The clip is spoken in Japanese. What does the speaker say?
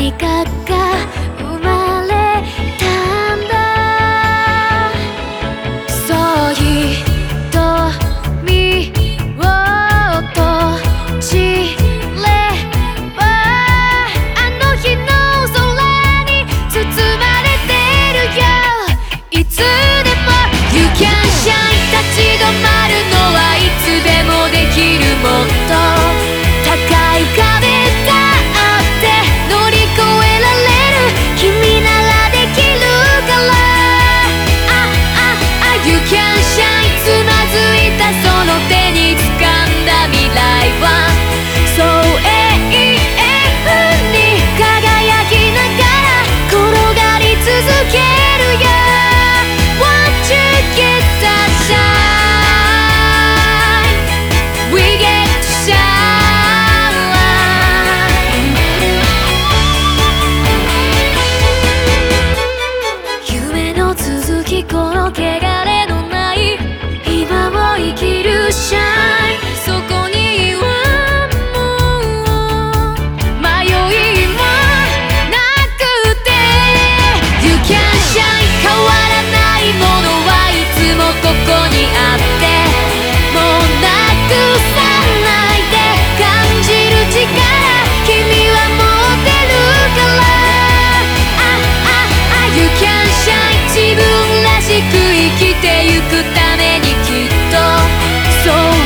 何かが生まれたんだ。そう瞳を閉じればあの日の空に包まれてるよ。いつでも You can shine 立ち止まるのはいつでもできる。もっと高い壁があって乗り越えられる。君ならできるから。You can shine つまずいたその手に掴んだ未来はそう永遠に輝きながら転がり続けるよ。Once you get that shine We get to shine 夢の続きこの汚れのない今を生きる Shine そこにはもう迷いもなくて You can shine 変わらないものはいつもここにあってもうなくさないで感じる力君は持ってるから。You can shine 自分らしく生きてゆくためにきっとそう